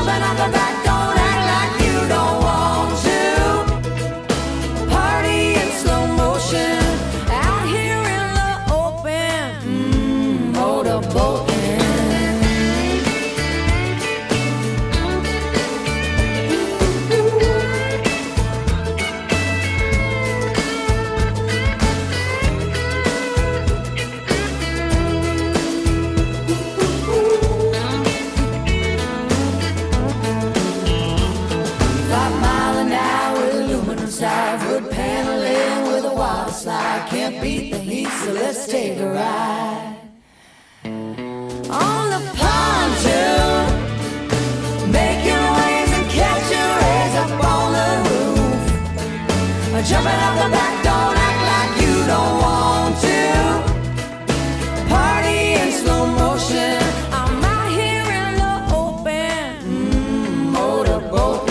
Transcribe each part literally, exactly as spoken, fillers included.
jumping off the back, don't act like you don't want to. Party in slow motion, out here in the open, mm, motorboating. Wood paneling with a water slide. Can't beat the heat, so let's take a ride on the pontoon, making waves and catching rays up on the roof. Jumping off the back, don't act like you don't want to. Party in slow motion, I'm out here in the open, mm, motorboating.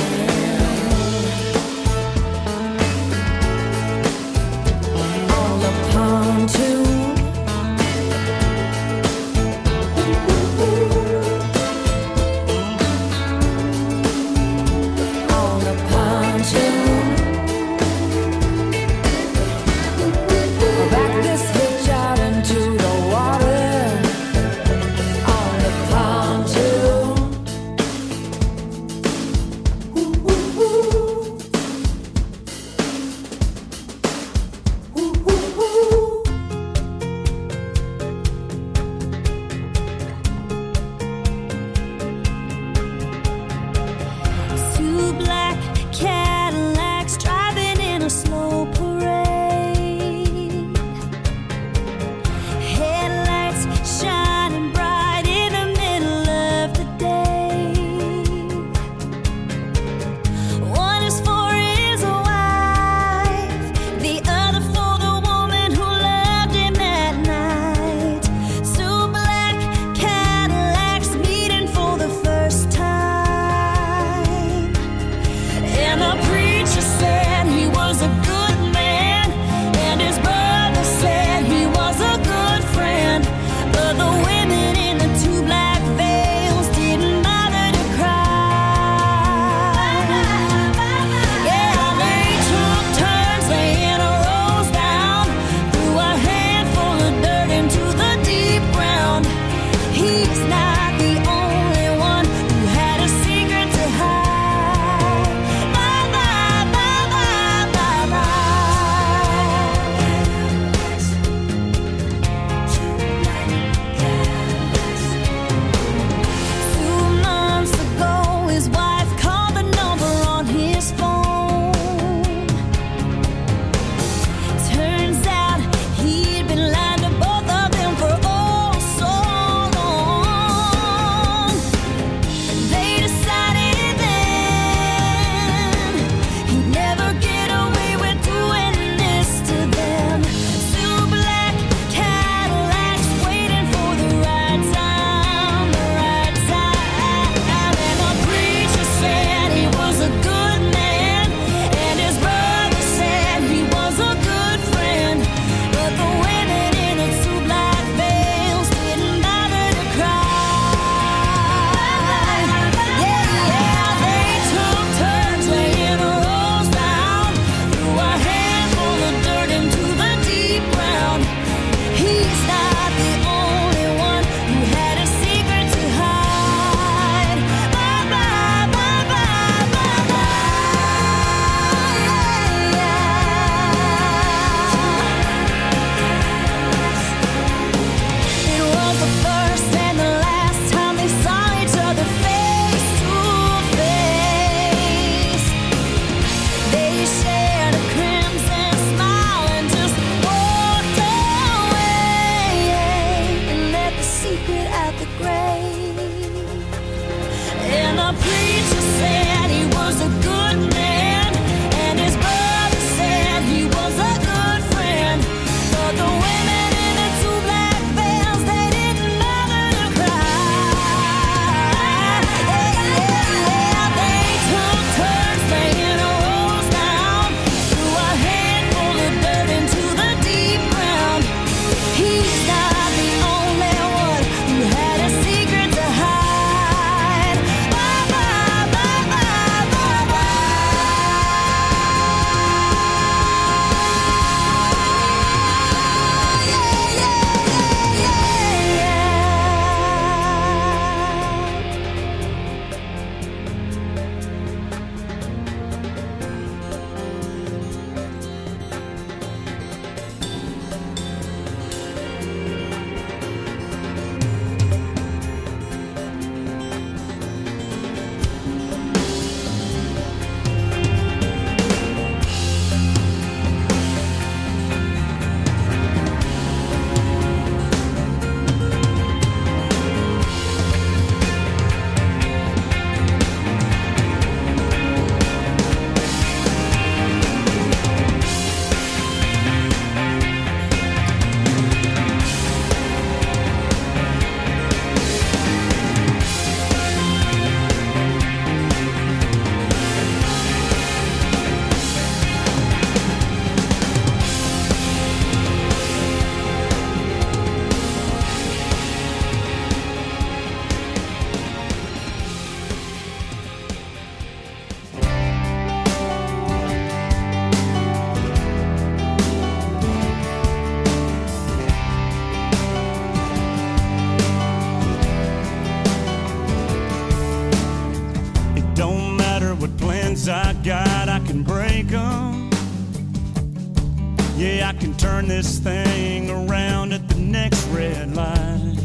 chains I got, I can break them. Yeah, I can turn this thing around at the next red light.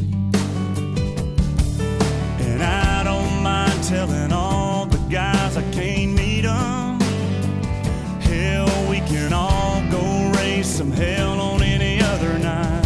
And I don't mind telling all the guys I can't meet them. Hell, we can all go raise some hell on any other night.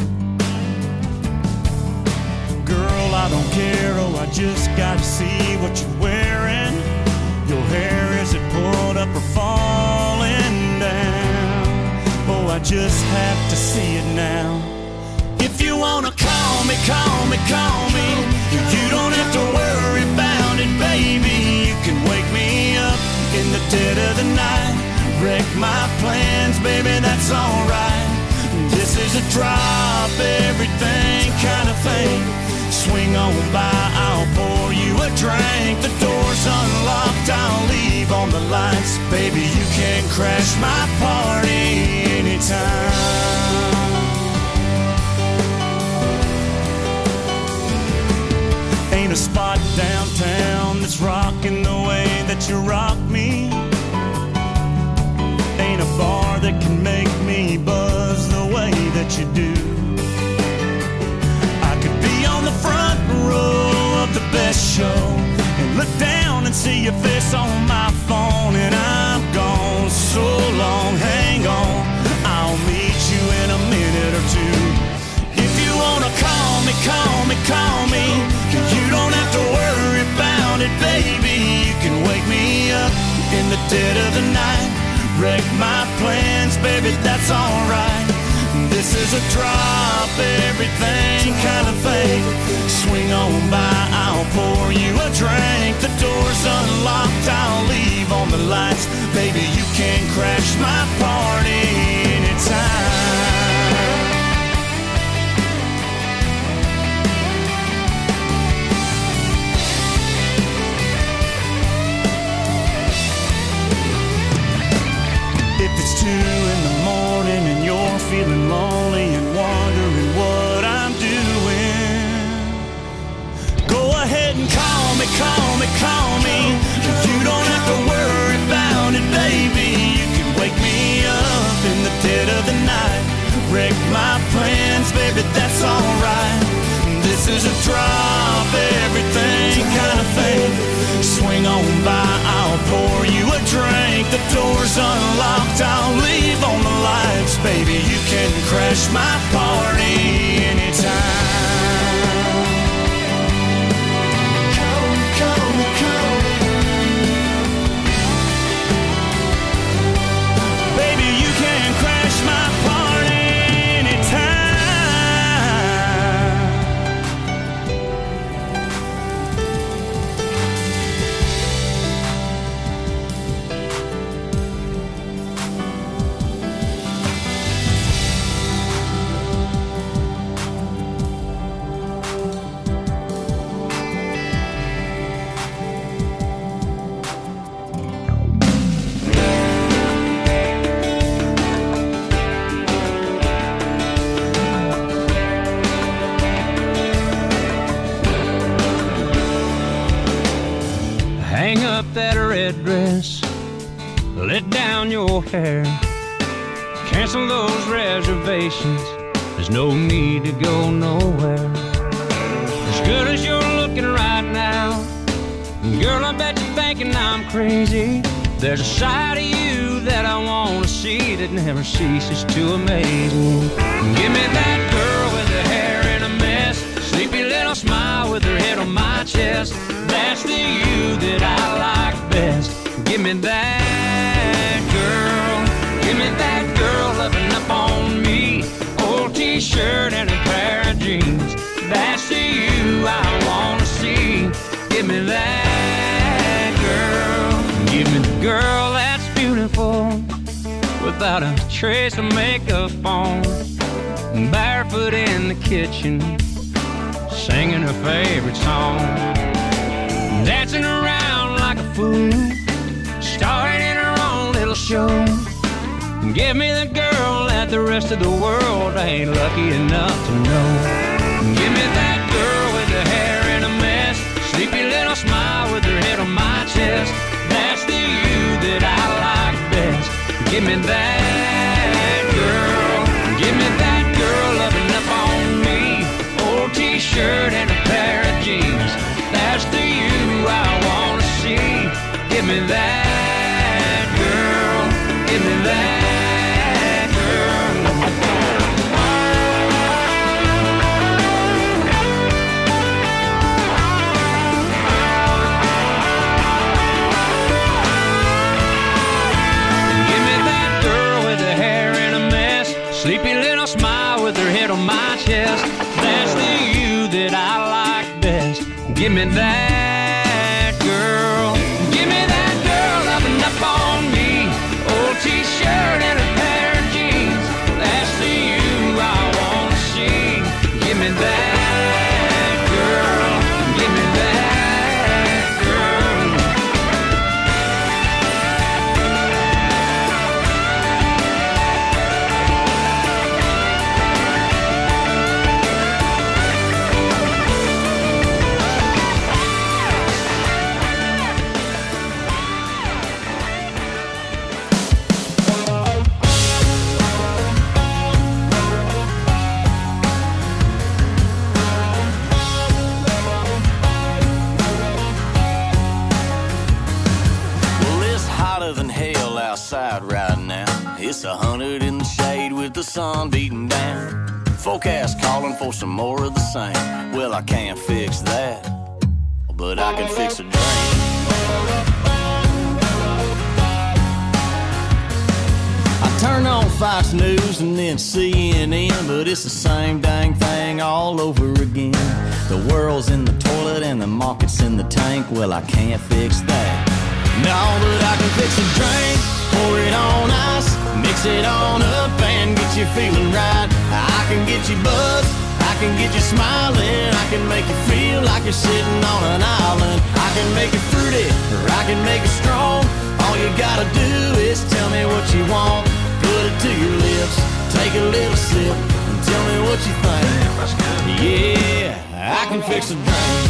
Girl, I don't care, oh, I just gotta see what you're wearing. Your hair, is it pulled up or falling down? Oh, I just have to see it now. If you wanna call me, call me, call me. You don't have to worry about it, baby. You can wake me up in the dead of the night. Wreck my plans, baby, that's alright. This is a drop everything kind of thing. Swing on by, I'll pour you a drink. The door's unlocked, I'll leave on the lights. Baby, you can crash my party anytime. Ain't a spot downtown that's rocking the way that you rock me. Ain't a bar that can make me buzz the way that you do. I could be on the front row of the best show and look down and see your face on my phone. And I'm gone so long, hang on, I'll meet you in a minute or two. If you wanna call me, call me, call me. You don't have to worry about it, baby. You can wake me up in the dead of the night. Wreck my plans, baby, that's alright. This is a drop everything kind of thing. Swing on by, I'll pour you a drink. The door's unlocked, I'll leave on the lights. Baby, you can crash my party anytime. If it's two in the morning and you're feeling lonely and wondering what I'm doing, go ahead and call me, call me, call me. You don't have to worry about it, baby. You can wake me up in the dead of the night. Wreck my plans, baby, that's alright. This is a drop everything kind of thing. Swing on by, I'll pour you a drink. The door's unlocked, I'll leave on the lights. Baby, you can crash my party anytime. Call me, call me, call me. Baby, you can crash my party anytime. Hang up that red dress, let down your hair, cancel those reservations, there's no need to go nowhere. As good as you're looking right now, girl, I bet you're thinking I'm crazy. There's a side of you that I want to see that never ceases to amaze me. Give me that girl with her hair in a mess, sleepy little smile with her head on my chest. That's the you that I like best. Give me that girl, give me that girl loving up on me. Old t-shirt and a pair of jeans. That's the you I want to see. Give me that girl, give me the girl that's beautiful, without a trace of makeup on, barefoot in the kitchen, singing her favorite song, dancing around like a fool, starring in her own little show. Give me the girl that the rest of the world ain't lucky enough to know. Give me that girl with her hair in a mess, sleepy little smile with her head on my chest. That's the you Give me that girl. Give me that girl loving up on me. Old t-shirt and a pair of jeans. That's the you I wanna see. Give me that girl. Give me that girl. Give me that girl with her hair in a mess. Sleepy little smile with her head on my chest. That's the you that I like best. Give me that girl. Give me that girl loving up on me. Old t-shirt and a pair of jeans. That's the you I wanna see. Give me that girl. Give me that girl. Outside right now, it's a hundred in the shade with the sun beating down. Forecast calling for some more of the same. Well, I can't fix that, but I can fix a drain. I turn on Fox News and then C N N, but it's the same dang thing all over again. The world's in the toilet and the market's in the tank. Well, I can't fix that. No, but I can fix a drink, pour it on ice, mix it on up and get you feeling right. I can get you buzzed, I can get you smiling, I can make you feel like you're sitting on an island. I can make it fruity, or I can make it strong. All you gotta do is tell me what you want. Put it to your lips, take a little sip, and tell me what you think. Yeah, I can fix a drink.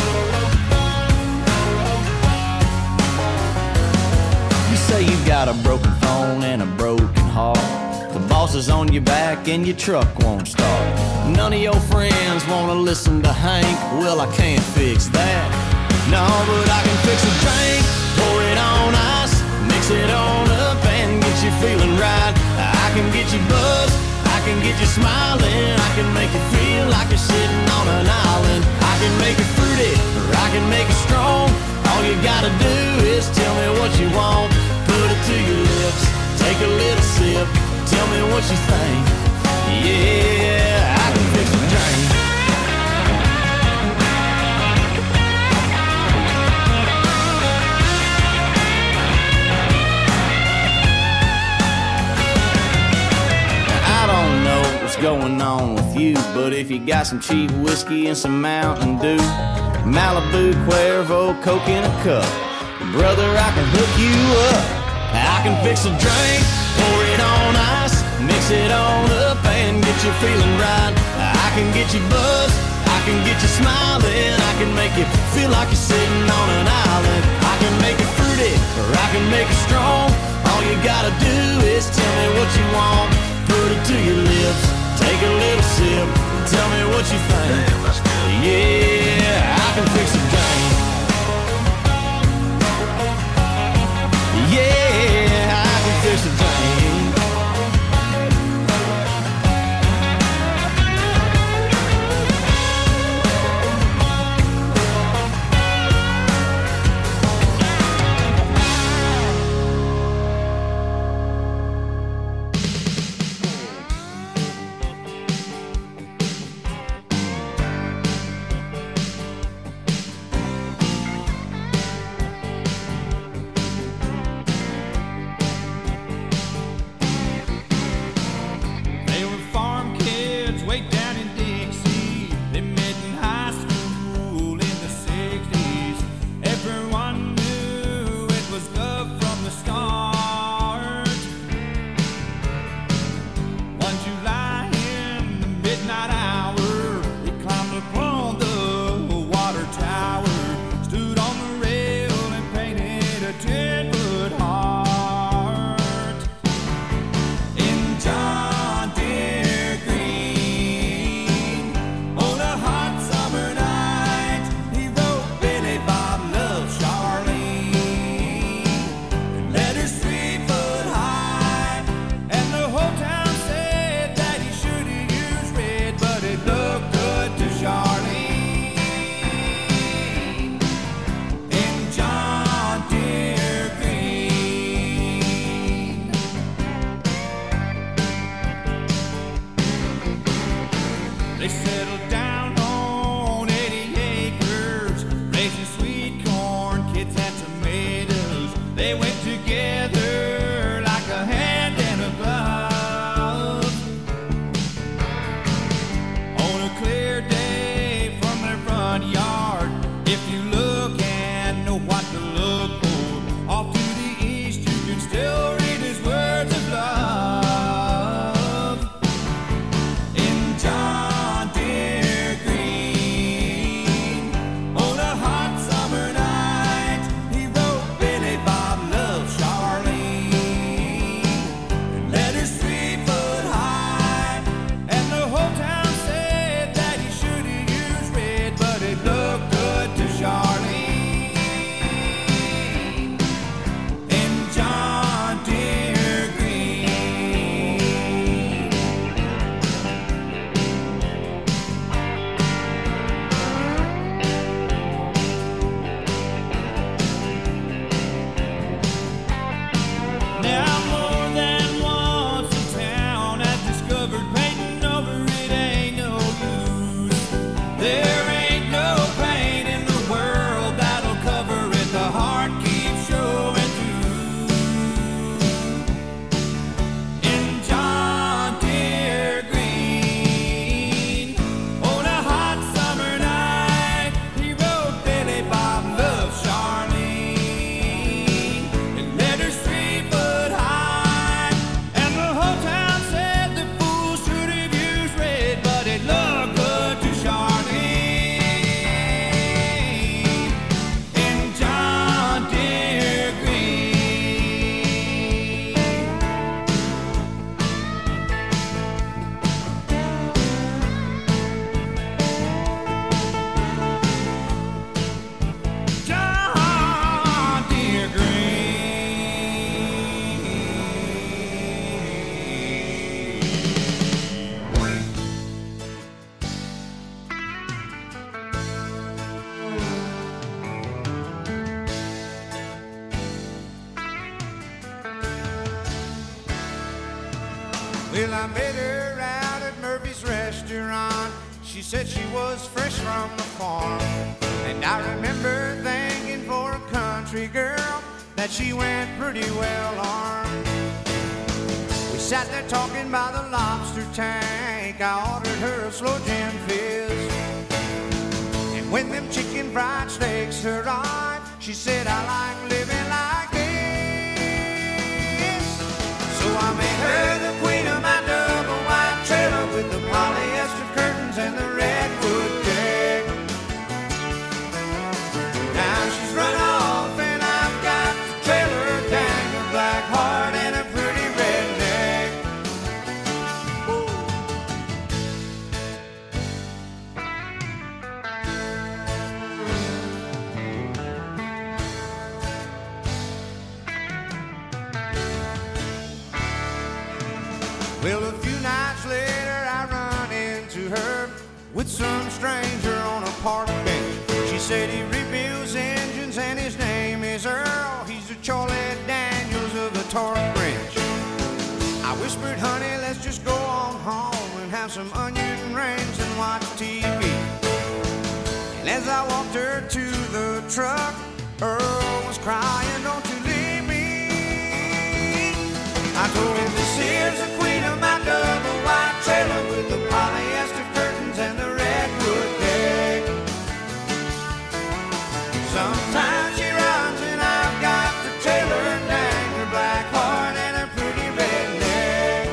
You say you got a broken phone and a broken heart. The boss is on your back and your truck won't start. None of your friends wanna listen to Hank. Well, I can't fix that. No, but I can fix a drink, pour it on ice, mix it on up and get you feeling right. I can get you buzzed, I can get you smiling, I can make you feel like you're sitting on an island. I can make it fruity, or I can make it strong. All you gotta do is tell me what you want. Put it to your lips, take a little sip, tell me what you think. Yeah, I can fix a drink. I don't know what's going on with you, but if you got some cheap whiskey and some Mountain Dew, Malibu, Cuervo, Coke in a cup, brother, I can hook you up. I can fix a drink, pour it on ice, mix it on up and get you feeling right. I can get you buzzed, I can get you smiling, I can make you feel like you're sitting on an island. I can make it fruity, or I can make it strong. All you gotta do is tell me what you want. Put it to your lips, take a little sip, tell me what you think. Yeah, I can fix a drink. Yeah, I can fix a drink. Well, I met her out at Murphy's restaurant. She said she was fresh from the farm. And I remember thinking for a country girl that she went pretty well armed. We sat there talking by the lobster tank. I ordered her a slow gin fizz. And when them chicken fried steaks arrived, she said, I like living like this. So I made her the queen of my double white trailer with the polyester curtains and the redwood deck. Now she's run off and I've got the trailer, dang her black heart and a pretty redneck. Woo. Well, a few nights later I run into her with some stranger on a park bench. She said he rebuilds engines and his name is Earl. He's the Charlie Daniels of the torque wrench. I whispered, honey, let's just go on home and have some onion rings and watch T V. And as I walked her to the truck, Earl was crying, don't you leave me. I told him, this here's the queen of my double white trailer with the polyester curtains and the redwood deck. Sometimes she runs and I've got the trailer, dang her black heart and a pretty redneck.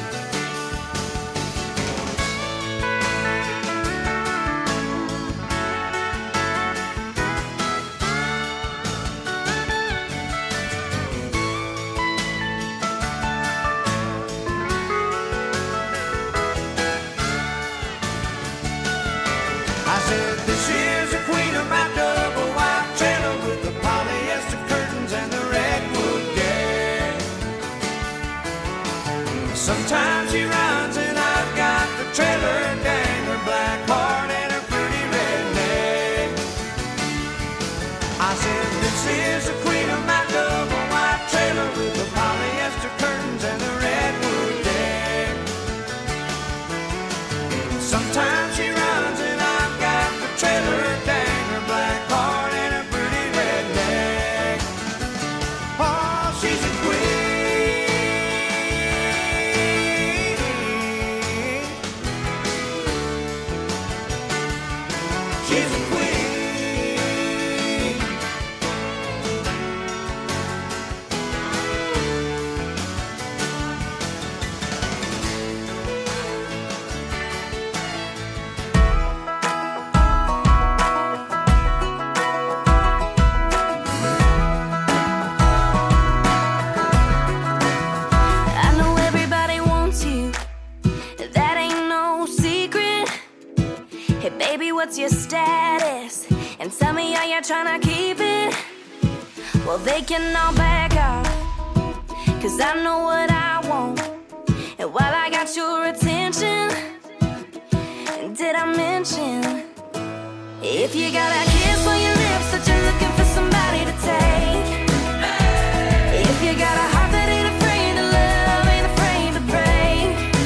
I said, this is the queen of my double white trailer with the polyester curtains and the redwood deck. Sometimes she runs and I've got the trailer, dang her black heart and her pretty redneck. I said, this is the queen of my double white trailer with the polyester curtains and the redwood deck. Sometimes she runs and I've got the trailer, dang her black heart and a pretty redneck. Oh, she's a queen. She's a queen. I know everybody wants you, that ain't no secret. Hey baby, what's your status? And tell me, are you tryna keep it? Well, they can all back off, cause I know what I want. And while I got your attention, did I mention, if you got a kiss on your lips that you're looking for somebody to take, if you got a heart that ain't afraid to love, ain't afraid to break,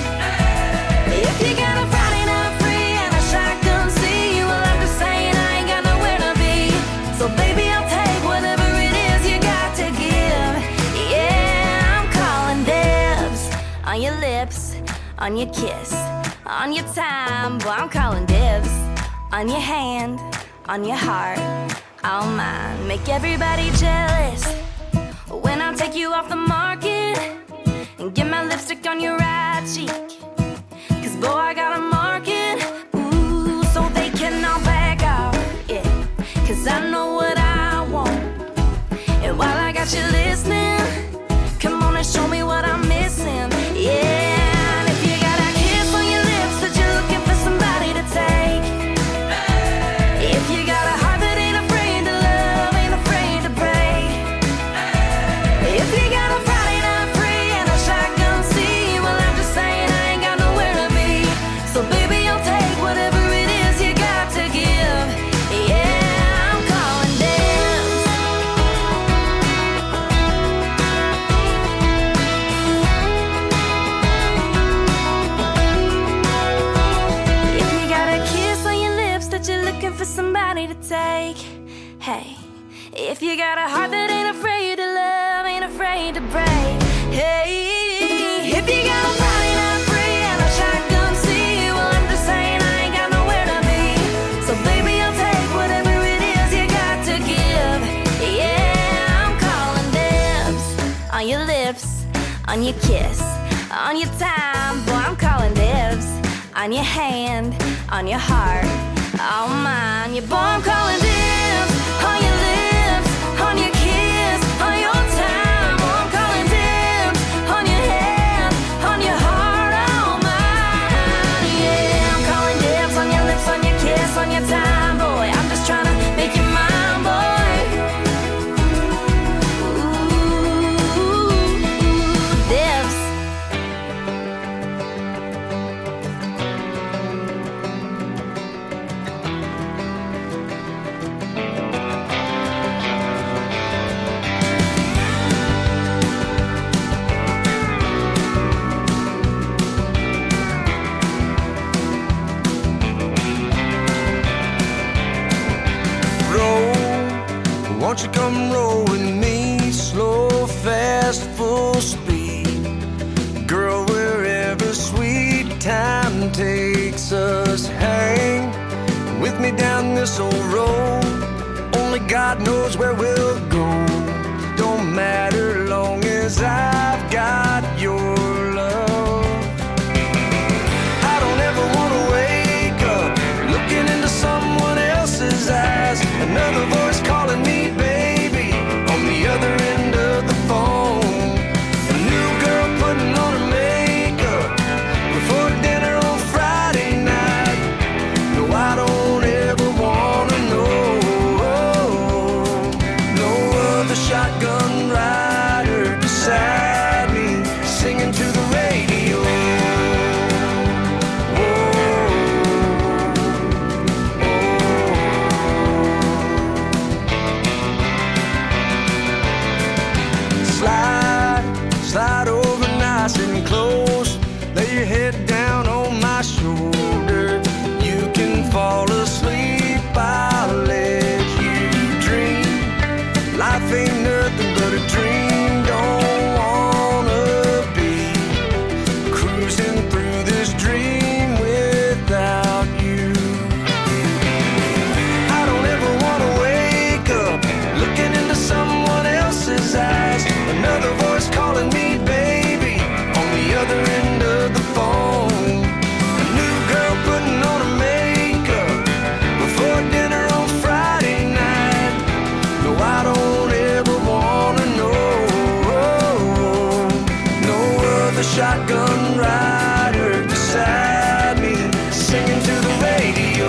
if you got a Friday night free and a shotgun seat, well, I'm just saying I ain't got nowhere to be. So baby, I'll take whatever it is you got to give. Yeah, I'm calling dibs on your lips, on your kiss, on your time. Boy, I'm calling dibs on your hand, on your heart, all mine. Make everybody jealous when I take you off the market and get my lipstick on your right cheek. Cause boy, I got a market, ooh, so they can all back off, yeah. Cause I know what I want. And while I got you listening, come on and show me what I'm missing, yeah. And if you got a kiss on your lips that you're looking for somebody to take, if you got a heart that ain't afraid to love, ain't afraid to break, if you got a Friday night free and a shotgun seat, well, I'm just saying I ain't got nowhere to be. So baby, I'll take whatever it is you got to give. Yeah, I'm calling dibs. Hey, if you got a heart that ain't afraid to love, ain't afraid to break. Hey, if you got a body not free and a shotgun see, well, I'm just saying I ain't got nowhere to be. So baby, I'll take whatever it is you got to give. Yeah, I'm calling dibs on your lips, on your kiss, on your time. Boy, I'm calling dibs on your hand, on your heart, on mine. Yeah, boy, I'm calling dibs on your lips, on your kiss, on your time. Boy, I'm calling dibs on your hand, on your heart, on mine. Yeah, I'm calling dibs on your lips, on your kiss, on your time. Boy, I'm just trying to make you mine, boy. Ooh, dibs. Won't you come roll with me, slow, fast, full speed? Girl, wherever sweet time takes us, hang with me down this old road. Only God knows where we'll go. Don't matter long as I've got your love. I don't ever want to wake up looking into someone else's eyes. Another voice calling me baby on the other end of the phone. A new girl putting on her makeup before dinner on Friday night. No, I don't ever wanna know. No other shotgun rider beside me singing to the radio. Slide over nice and close. Lay your head down on my shoulder. You can fall asleep, I'll let you dream. Life ain't nothing but a dream. Don't wanna be cruising through this dream without you. I don't ever wanna wake up looking into someone else's eyes. Another voice calling me baby on the other end of the phone. A new girl putting on her makeup before dinner on Friday night. No, I don't ever wanna know. No other shotgun rider beside me singing to the radio.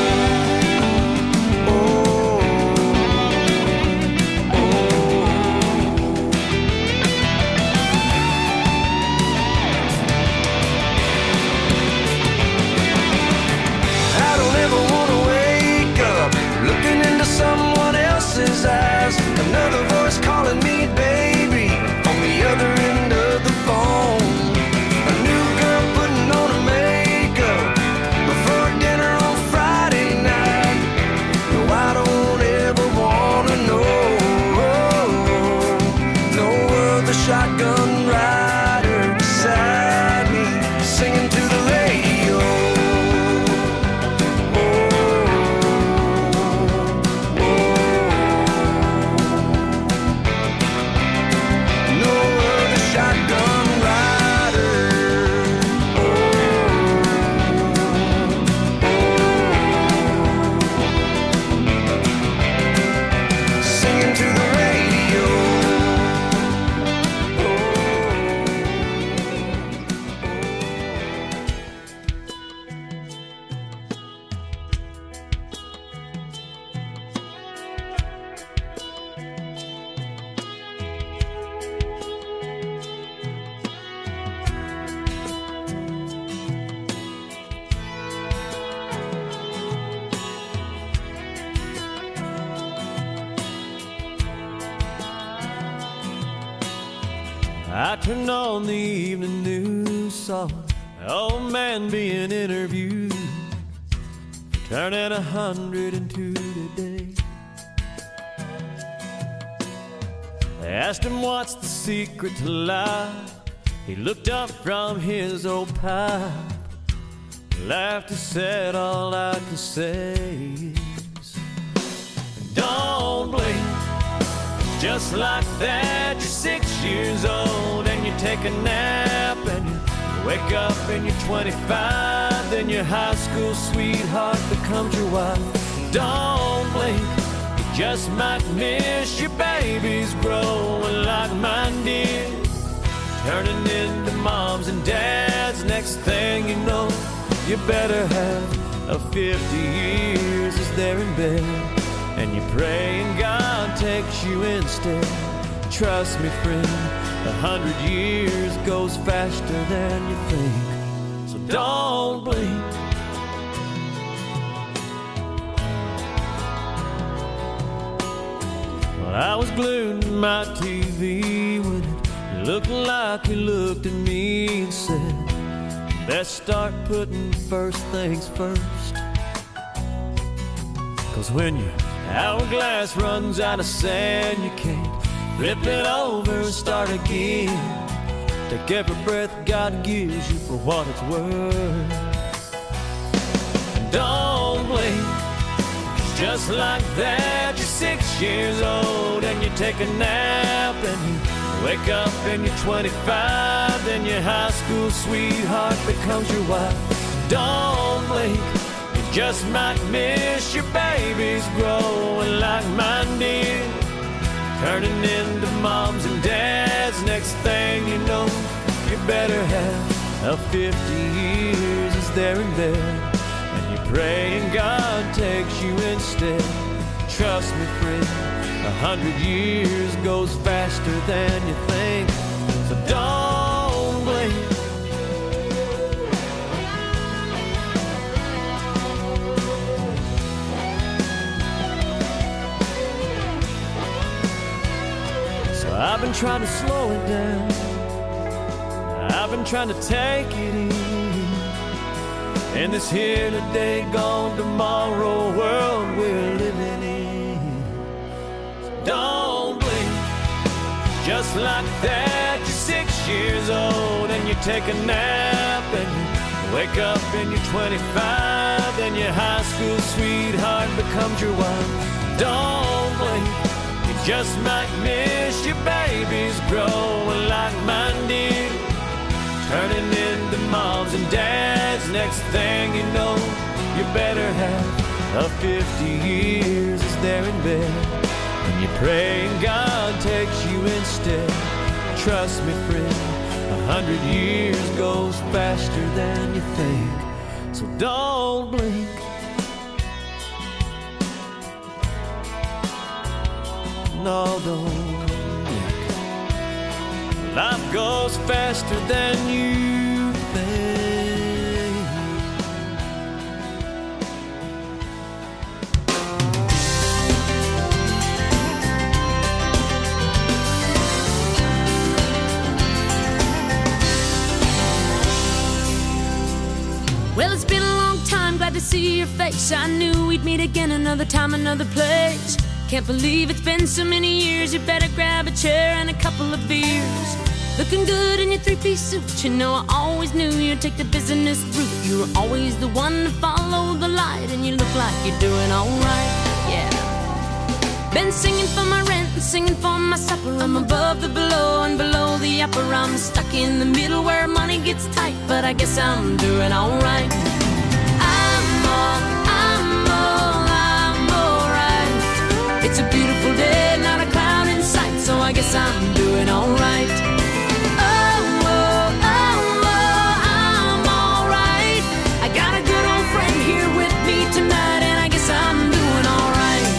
Someone else's eyes. Another voice calling me baby on the other end of the phone. A new girl putting on her makeup before dinner on Friday night. No, I don't ever wanna know. No other shotgun rider beside me singing to the radio. I turned on the evening news, saw an old man being interviewed, turning a hundred and two today. I asked him what's the secret to life. He looked up from his old pipe, laughed and said, all I can say is, don't blink. Just like that, you're six years old and you take a nap and you wake up and you're twenty-five. Then your high school sweetheart becomes your wife. Don't blink, you just might miss your babies growing like mine did, turning into moms and dads. Next thing you know, you better have a fifty years as they're in bed, and you pray and God takes you instead. Trust me, friend, a hundred years goes faster than you think, so don't blink. Well, I was glued to my T V when it looked like he looked at me and said, best start putting first things first. Cause when your hourglass runs out of sand, you can't flip it over and start again. Take every breath God gives you for what it's worth. Don't blink, just like that, you're six years old and you take a nap and you wake up and you're twenty-five. Then your high school sweetheart becomes your wife. Don't blink, you just might miss your babies growing like mine did, turning into moms and dads. Next thing you know, you better have a fifty years as they're in bed, and you pray and God takes you instead. Trust me, friend, a hundred years goes faster than you think, so don't blink. So I've been trying to slow it down, I've been trying to take it easy in this here today, gone tomorrow world we're living in. So don't blink, just like that, you're six years old and you take a nap and you wake up and you're twenty-five. Then your high school sweetheart becomes your wife. Don't blink, you just might miss your babies growing like mine did, turning into moms and dads. Next thing you know, you better have a fifty years as they're in bed, and you pray and God takes you instead. Trust me, friend, a hundred years goes faster than you think, so don't blink. No, don't blink. Life goes faster than you think. Well, it's been a long time, glad to see your face. I knew we'd meet again another time, another place. Can't believe it's been so many years. You better grab a chair and a couple of beers. Looking good in your three-piece suit. You know I always knew you'd take the business route. You were always the one to follow the light, and you look like you're doing alright, yeah. Been singing for my rent and singing for my supper. I'm above the below and below the upper. I'm stuck in the middle where money gets tight, but I guess I'm doing alright. I'm all, I'm all, I'm alright. It's a beautiful day, not a cloud in sight, so I guess I'm doing alright. Oh, oh, oh, oh, I'm alright. I got a good old friend here with me tonight, and I guess I'm doing alright.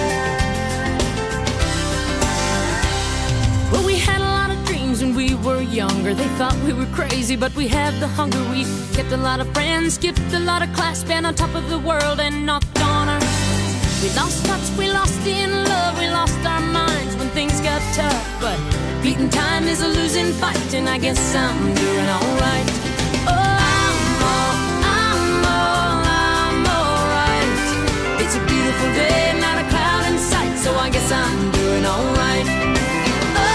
Well, we had a lot of dreams when we were younger. They thought we were crazy, but we had the hunger. We kept a lot of friends, skipped a lot of class, been on top of the world and knocked on our. We lost touch, we lost in love, we lost our minds when things got tough. But beating time is a losing fight, and I guess I'm doing alright. Oh, I'm all, I'm all, I'm alright. It's a beautiful day, not a cloud in sight, so I guess I'm doing alright. Oh,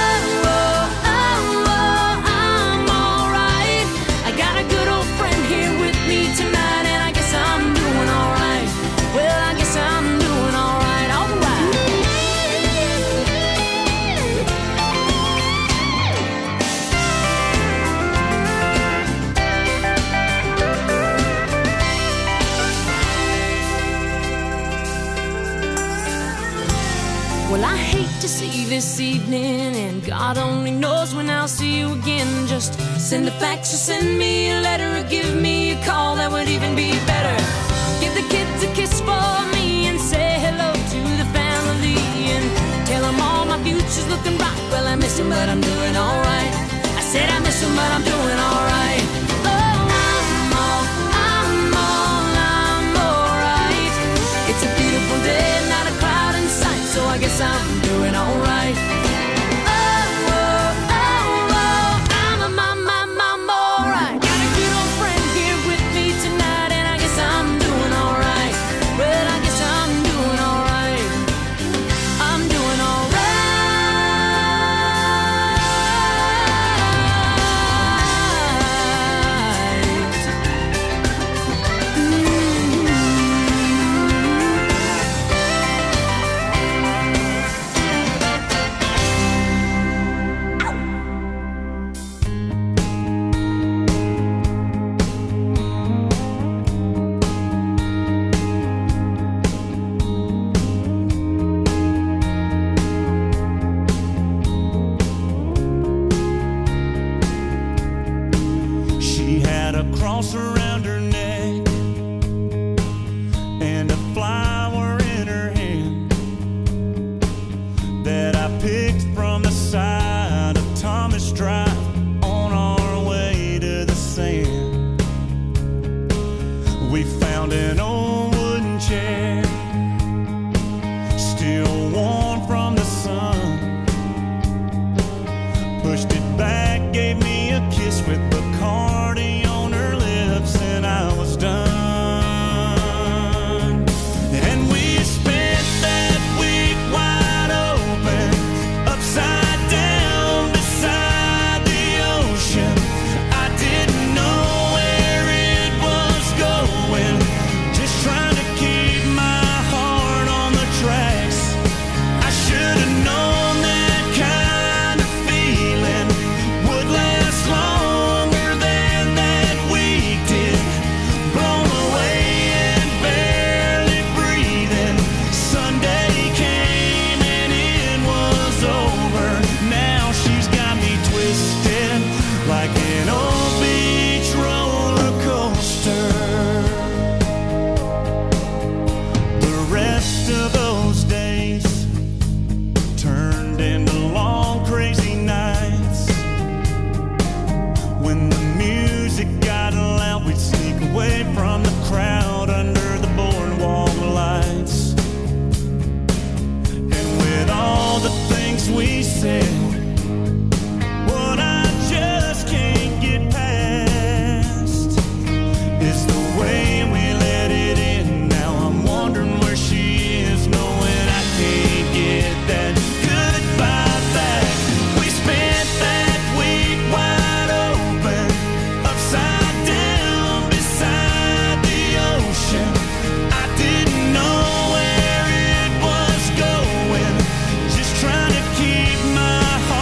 this evening, and God only knows when I'll see you again. Just send a fax or send me a letter or give me a call, that would even be better. Give the kids a kiss for me and say hello to the family, and tell them all my future's looking bright. Well, I miss him, but I'm doing alright. I said I miss him, but I'm doing alright. Oh, I'm all, I'm all, I'm alright. It's a beautiful day, not a cloud in sight, so I guess I'm doing alright. Oh, oh, oh, oh, I'm a, I'm, I'm, I'm alright. Got a good old friend here with me tonight, and I guess I'm doing alright. Well, I guess I'm doing alright. I'm doing alright. She had a cross around her neck and a flower in her hand that I picked from the side of Thomas Drive on our way to the sand. We found an old wooden chair, still warm from the sun. Pushed it back, gave me a kiss with Bacardi on her lips, and I was done. And we spent that week wide open, upside down beside the ocean. I didn't know where it was going, just trying to keep my heart on the tracks. I should have known that kind of feeling would last longer than that week did. Blown away and barely breathing. Sunday came and it was over. Now she's got me twisted like an old beach roller coaster. The rest of those days turned into long crazy nights. When the music got loud, we'd sneak away from the crowd under the boardwalk lights. And with all the things we said, what I just can't get past is the way we let it in. Now I'm wondering where she is, knowing I can't get that goodbye back. We spent that week wide open, upside down beside the ocean. I didn't know where it was going, just trying to keep my heart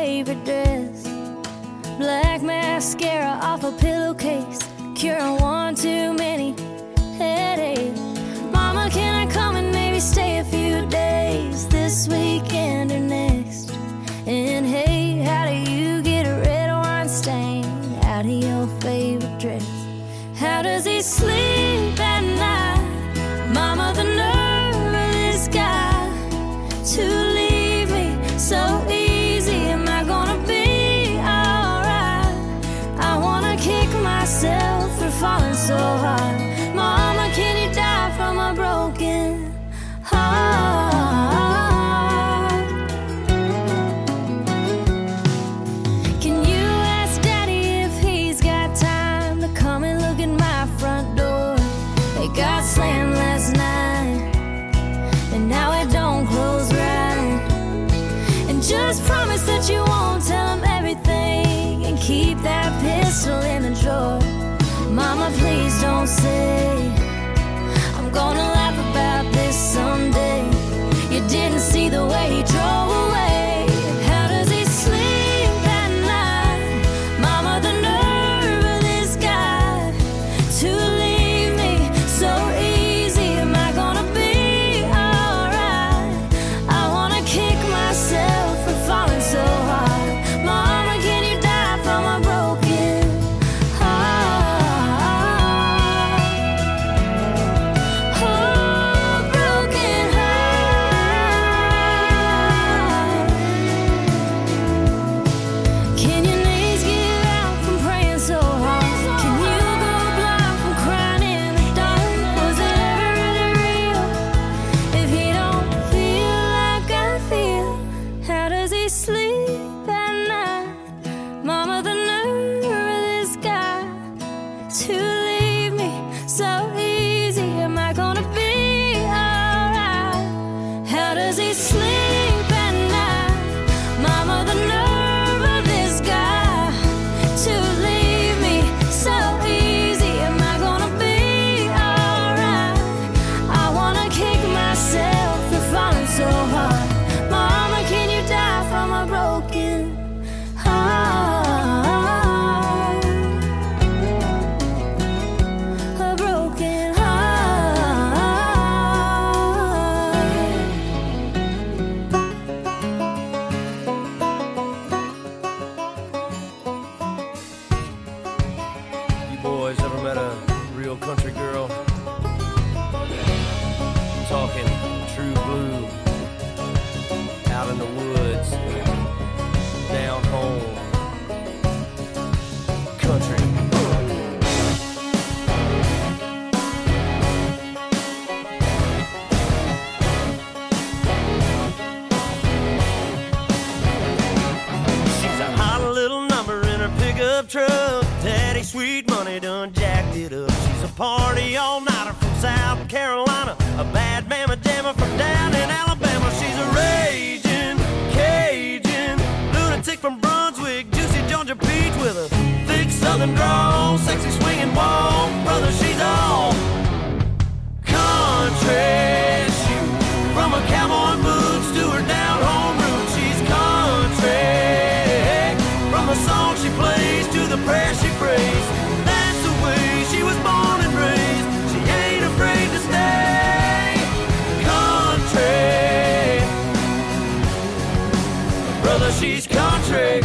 favorite dress. Black mascara off a pillowcase, curing one too many headaches. Mama, can I come and maybe stay a few days this weekend or next? And hey, how do you get a red wine stain out of your favorite dress? How does he sleep at night? Mama, the nerve of this guy to leave me so easy. Am I gonna be alright? I wanna kick myself for falling so hard. Mama, can you die from a broken heart? Can you ask Daddy if he's got time to come and look at my front door? It got slammed last night, and now it don't close right. And just promise that you won't tell him everything, and keep that pistol in the drawer. Mama, please don't say I'm gonna laugh about this someday. You didn't see the way he drove away. How does he sleep at night? Mama, the nerve of this guy to leave me so easy. Am I gonna be alright? I wanna kick myself for falling so hard. Mama, can you die from a broken heart? Oh, broken heart. Can your knees give out from praying so hard? Can you go blind from crying in the dark? Was it ever really real if he don't feel like I feel? How does he sleep at night? Mama, the nerve of this guy to leave me so easy. Am I gonna be alright? How does he sleep at night? Mama, the nerve of this guy to leave me so easy. Am I gonna be alright? I wanna kick myself for falling so hard. Mama, can you die from a broken heart? A broken heart. You boys ever met a real country girl? Talking true blue, out in the woods, down home, country. She's a hot little number in her pickup truck. Daddy Sweet Money done jacked it up. She's a party all-nighter from South Carolina, a bad mama jammer from down in Alabama. She's a raging Cajun lunatic from Brunswick, juicy Georgia peach with a thick southern drawl, sexy swinging walk. Brother, she's all country. Shoot, from her cowboy boots to her down home roots, she's country. From the song she plays to the prayer she prays, that's the way she was born and raised. She ain't afraid to stay country. Brother, she's country.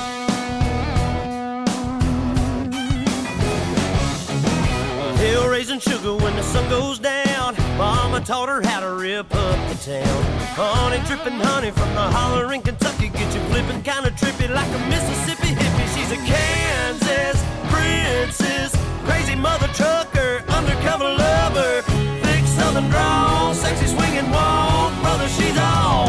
Hill raising sugar when the sun goes down. Mama taught her how to rip up the town. Honey dripping honey from the holler in Kentucky, get you flipping kinda trippy like a Mississippi hippie. She's a Kansas princess, crazy mother trucker, undercover lover, thick southern drawl, sexy swinging walk. Brother, she's all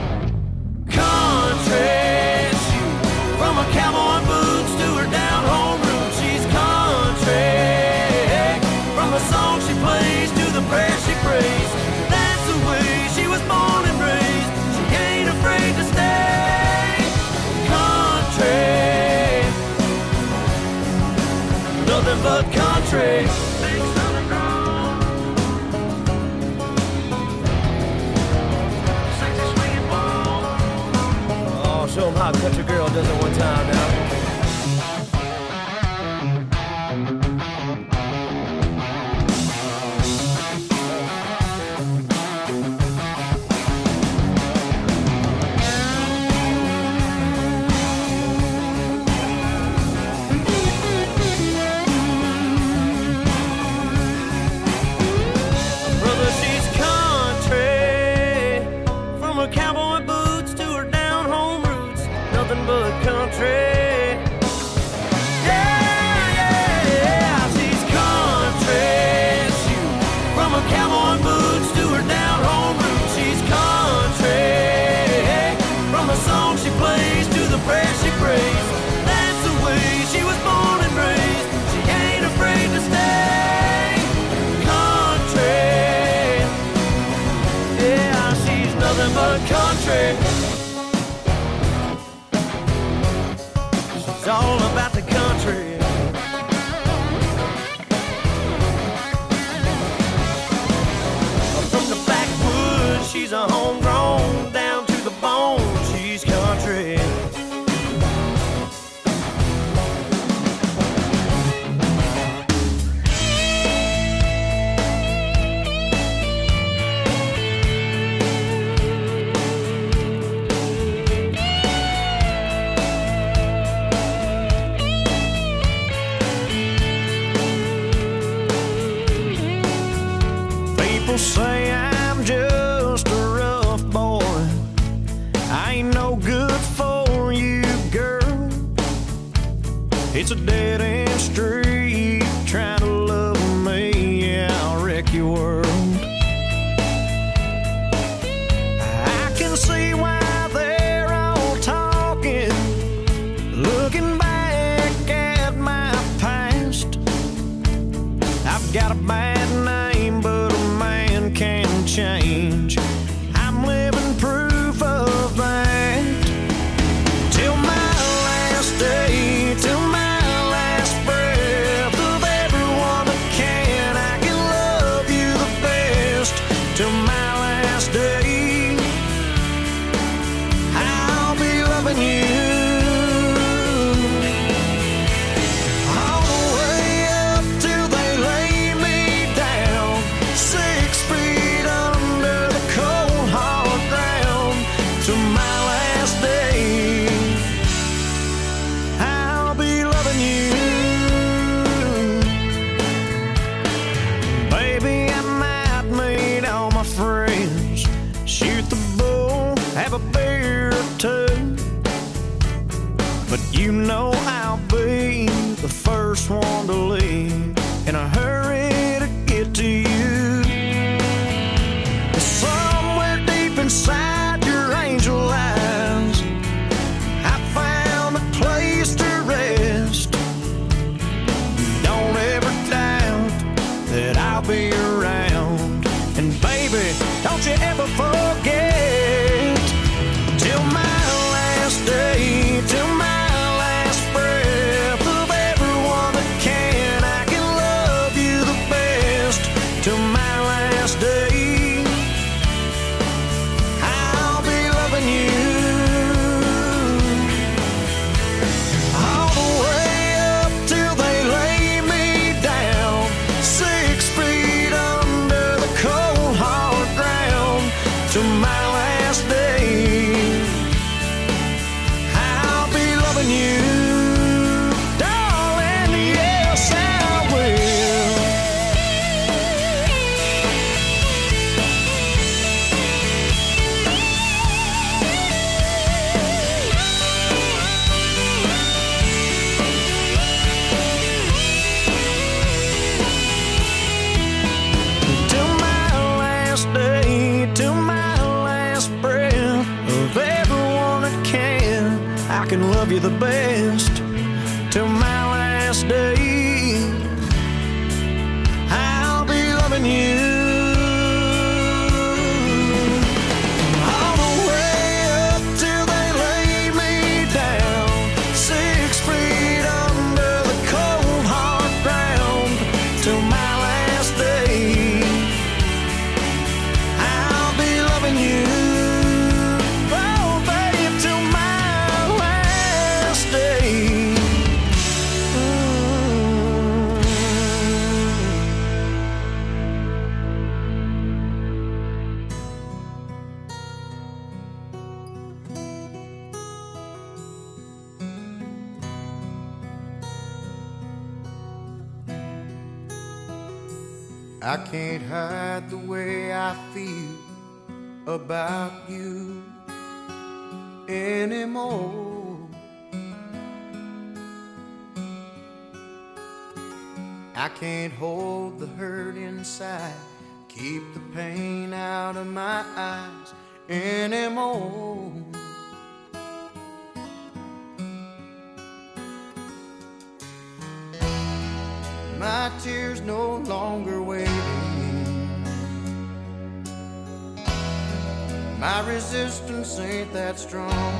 country. Shoot, from her cowboy boots to her down home roots, she's country. From the song she plays to the prayer she prays, that's the way she was born and raised. She ain't afraid to stay country. hot country girl does it one time now. It's all about the country. From the backwoods, she's a homegrown, down to the bone, she's country. Say I'm just a rough boy, I ain't no good for you, girl. It's a dead-end street, trying to love me, yeah, I'll wreck your world. I can see why they're all talking, looking back at my past. I've got a bad name, but can change. I'm living proof of that. Till my last day, till my last breath, of everyone that can, I can love you the best. Till my last day, I'll be loving you. Have a beer or two, but you know I'll be the first one to leave, in a hurry to get to you. Somewhere deep inside your angel eyes, I found a place to rest. Don't ever doubt that I'll be around, and baby, don't you ever forget. Till my last day, till my last breath, of everyone that can, I can love you the best. Till my last day, I'll be loving you. All the way up till they lay me down, six feet under the cold hard ground. Till my last day, you, darling, yes I will. Till my last day, till my last breath, of everyone that can, I can love you the best. Till my last day, I'll be loving you. All the way up till they lay me down, six feet under the cold hard ground. Till my last day, I'll be loving you. Oh baby, till my I can't hide the way I feel about you anymore. I can't hold the hurt inside, keep the pain out of my eyes anymore. My tears no longer waiting. My resistance ain't that strong.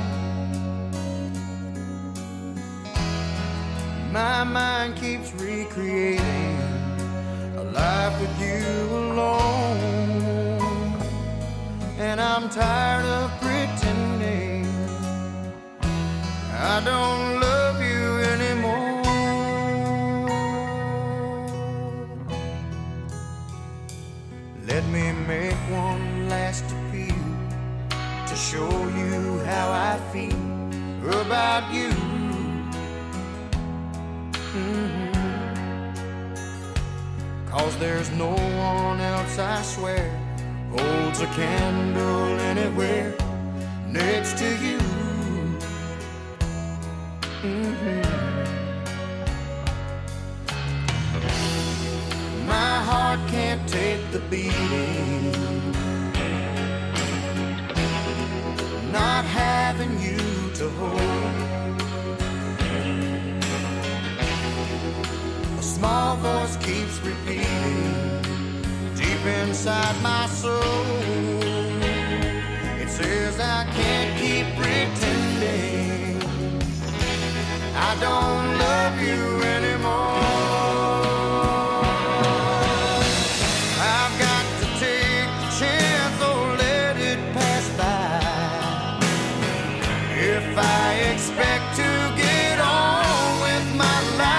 My mind keeps recreating a life with you alone. And I'm tired of pretending I don't love you anymore. Let me make one last appeal to show you how I feel about you. Mm-hmm. 'Cause there's no one else, I swear, holds a candle anywhere next to you. Mm-hmm. My heart can't take the beating, not having you to hold. A small voice keeps repeating deep inside my soul. It says I can't keep pretending I don't love you anymore. If I expect to get on with my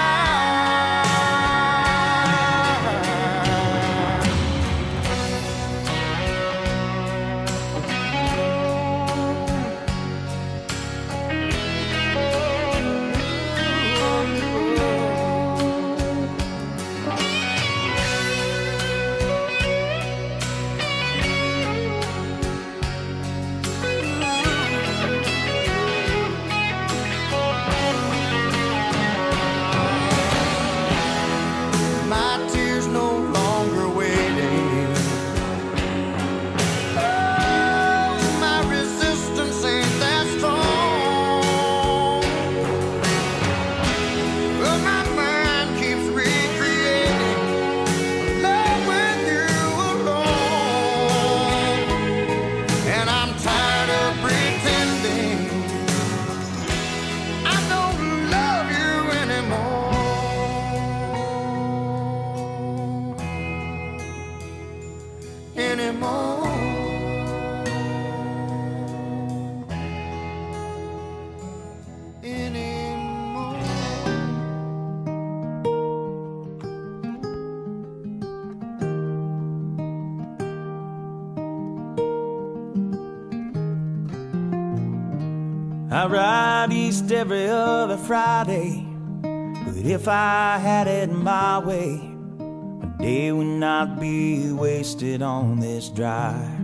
I ride east every other Friday, but if I had it my way, a day would not be wasted on this drive.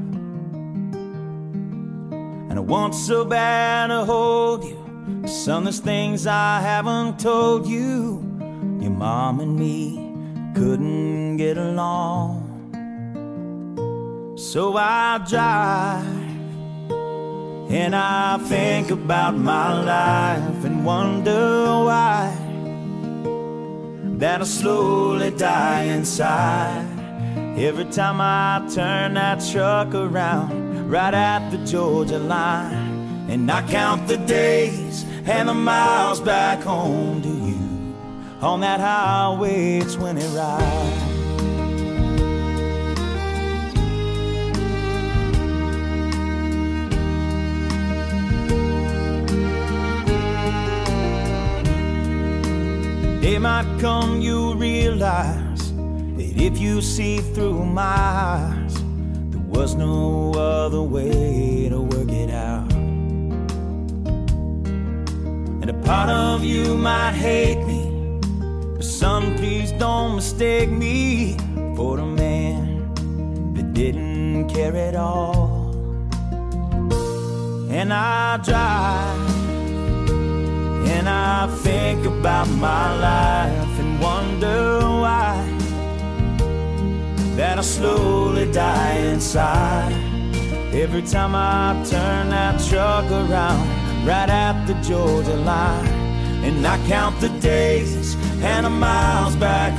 And I want so bad to hold you, some of the things I haven't told you. Your mom and me couldn't get along, so I drive and I think about my life and wonder why that I slowly die inside every time I turn that truck around right at the Georgia line. And I count the days and the miles back home to you on that highway twenty ride. Day might come, you'll realize that if you see through my eyes, there was no other way to work it out. And a part of you might hate me, but son, please don't mistake me for the man didn't care at all. And I drive, and I think about my life and wonder why that I slowly die inside every time I turn that truck around right at the Georgia line. And I count the days and the miles back